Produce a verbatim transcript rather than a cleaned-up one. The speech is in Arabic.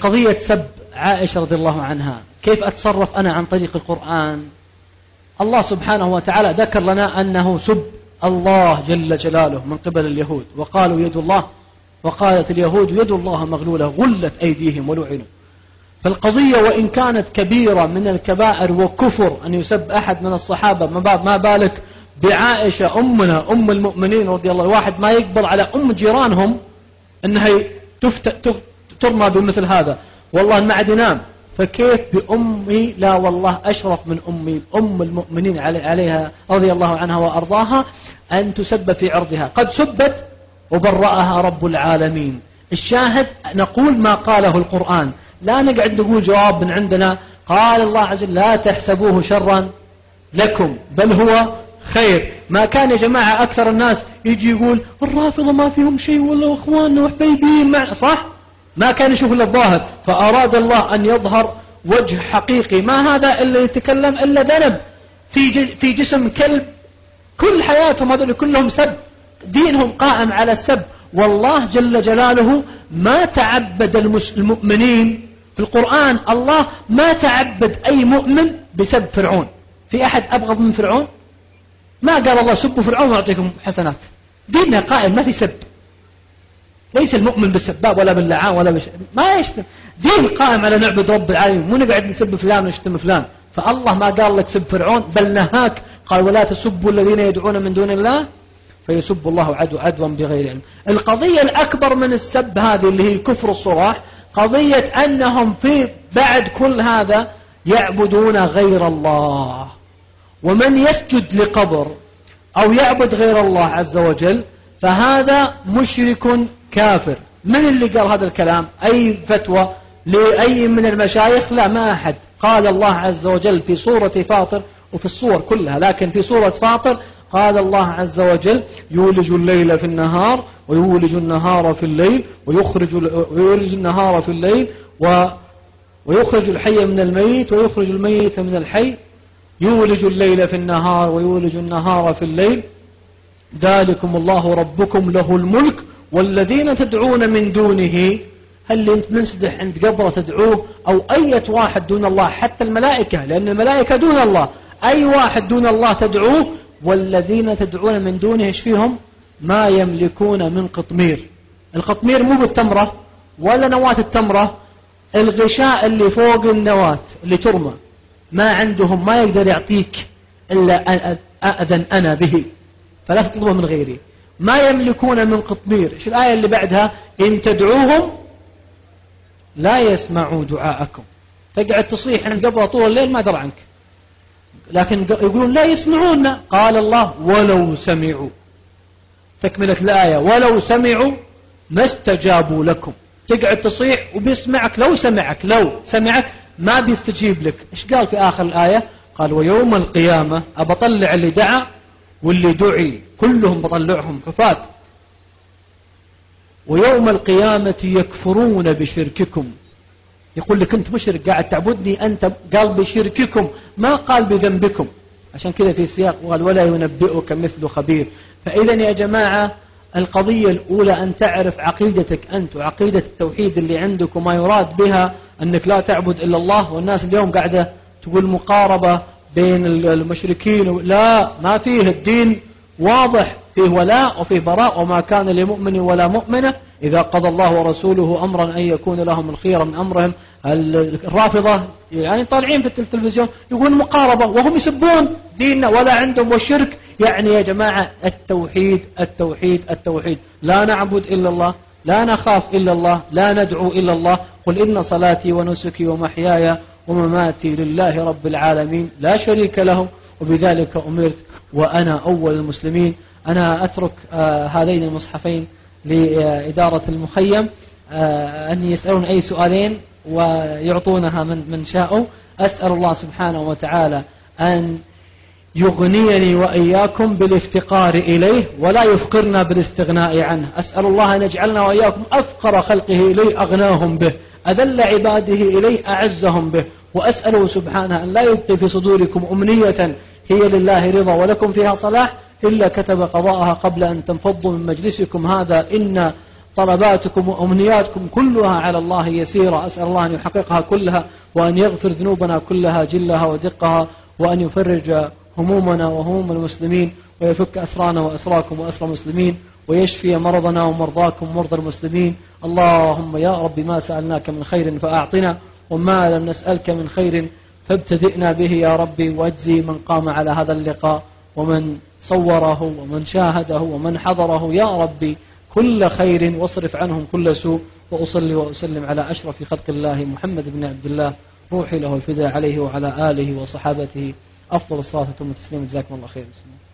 قضية سب عائشة رضي الله عنها، كيف أتصرف أنا عن طريق القرآن؟ الله سبحانه وتعالى ذكر لنا أنه سب الله جل جلاله من قبل اليهود، وقالوا يد الله، وقالت اليهود يد الله مغلولة غلت أيديهم ولعنوا. فالقضية وإن كانت كبيرة من الكبائر وكفر أن يسب أحد من الصحابة، ما بالك بعائشة أمنا أم المؤمنين رضي الله. الواحد ما يقبل على أم جيرانهم أنها ترمى بمثل هذا، والله ما عاد ينام. فكيف بأمي؟ لا والله أشرف من أمي أم المؤمنين عليها رضي الله عنها وأرضاها أن تسب في عرضها. قد سبت وبرأها رب العالمين. الشاهد نقول ما قاله القرآن، لا نقعد نقول جواب من عندنا. قال الله عز وجل لا تحسبوه شرا لكم بل هو خير. ما كان يا جماعة أكثر الناس يجي يقول الرافضة ما فيهم شيء والله أخواننا وحبيبين معنا، صح؟ ما كان يشوف إلا الظاهر، فأراد الله أن يظهر وجه حقيقي. ما هذا إلا يتكلم إلا ذنب في في جسم كلب، كل حياتهم هذول كلهم سب، دينهم قائم على السب. والله جل جلاله ما تعبد المؤمنين في القرآن، الله ما تعبد أي مؤمن بسب فرعون. في أحد أبغض من فرعون؟ ما قال الله سبوا فرعون وأعطيكم حسنات. ديننا قائم ما في سب، ليس المؤمن بالسباب ولا باللعان ولا بش... ما يشتم. دين قائم على نعبد رب العالمين، مو نقعد نسب فلان ونشتم فلان. فالله ما قال لك سب فرعون، بل نهاك قال ولا تسبوا الذين يدعون من دون الله فيسب الله عدو عدوا بغير علم. القضية الأكبر من السب هذه اللي هي الكفر الصراح، قضية أنهم في بعد كل هذا يعبدون غير الله. ومن يسجد لقبر أو يعبد غير الله عز وجل فهذا مشرك كافر. من اللي قال هذا الكلام؟ أي فتوى لأي من المشايخ؟ لا، ما أحد. قال الله عز وجل في سورة فاطر وفي الصور كلها، لكن في سورة فاطر قال الله عز وجل يولج الليل في النهار ويولج النهار في الليل ويخرج ويولج النهار في الليل و ويخرج الحي من الميت ويخرج الميت من الحي، يولج الليل في النهار ويولج النهار في الليل، ذلكم الله ربكم له الملك والذين تدعون من دونه. هل انت منسدح عند قبره تدعوه أو أي واحد دون الله؟ حتى الملائكة، لأن الملائكة دون الله، أي واحد دون الله تدعوه. والذين تدعون من دونه ايش فيهم؟ ما يملكون من قطمير. القطمير مو بالتمرة ولا نواة التمرة، الغشاء اللي فوق النواة اللي ترمى، ما عندهم، ما يقدر يعطيك إلا أأذن أنا به، فلا تطلبه من غيري. ما يملكون من قطمير. ايش الآية اللي بعدها؟ إن تدعوهم لا يسمعوا دعاءكم. تقعد تصيح عند قبره طول الليل ما درى عنك، لكن يقولون لا يسمعون. قال الله ولو سمعوا، تكملة الآية ولو سمعوا ما استجابوا لكم. تقعد تصيح وبيسمعك، لو سمعك لو سمعك ما بيستجيب لك. ايش قال في آخر الآية؟ قال ويوم القيامة أبطلع اللي دعا واللي دعي كلهم بطلعهم حفاة، ويوم القيامة يكفرون بشرككم. يقول لك أنت مشرك قاعد تعبدني أنت، قال بشرككم ما قال بذنبكم. عشان كذا في سياق قال ولا ينبئك مثل خبير. فإذا يا جماعة القضية الأولى أن تعرف عقيدتك أنت وعقيدة التوحيد اللي عندك، وما يراد بها أنك لا تعبد إلا الله. والناس اليوم قاعدة تقول مقاربة بين المشركين، لا، ما فيه. الدين واضح، فيه ولاء وفيه براء، وما كان لمؤمن ولا مؤمنة إذا قضى الله ورسوله أمرا أن يكون لهم الخير من أمرهم. الرافضة يعني طالعين في التلفزيون يقولون مقاربة وهم يسبون ديننا ولا عندهم والشرك. يعني يا جماعة التوحيد التوحيد التوحيد، لا نعبد إلا الله، لا نخاف إلا الله، لا ندعو إلا الله. قل إن صلاتي ونسكي ومحياي ومماتي لله رب العالمين لا شريك له وبذلك أمرت وأنا أول المسلمين. أنا أترك آه هذين المصحفين لإدارة المخيم آه أن يسألون أي سؤالين ويعطونها من, من شاءوا. أسأل الله سبحانه وتعالى أن يغنيني وإياكم بالافتقار إليه ولا يفقرنا بالاستغناء عنه. أسأل الله أن يجعلنا وإياكم أفقر خلقه إليه أغناهم به، أذل عباده إليه أعزهم به. وأسأله سبحانه أن لا يبقي في صدوركم أمنية هي لله رضا ولكم فيها صلاح إلا كتب قضاءها قبل أن تنفضوا من مجلسكم هذا. إن طلباتكم وأمنياتكم كلها على الله يسيرة. أسأل الله أن يحققها كلها، وأن يغفر ذنوبنا كلها جلها ودقها، وأن يفرج همومنا وهموم المسلمين، ويفك أسرانا وأسراكم وأسر المسلمين، ويشفي مرضنا ومرضاكم ومرضى المسلمين. اللهم يا رب ما سألناك من خير فأعطنا، وما لم نسألك من خير فابتدئنا به يا ربي، واجزي من قام على هذا اللقاء ومن صوره ومن شاهده ومن حضره يا ربي كل خير، واصرف عنهم كل سوء. وأصلي وأسلم على أشرف خلق الله محمد بن عبد الله، روحي له الفداء عليه وعلى آله وصحابته أفضل الصلاة والتسليم. جزاكم الله خير.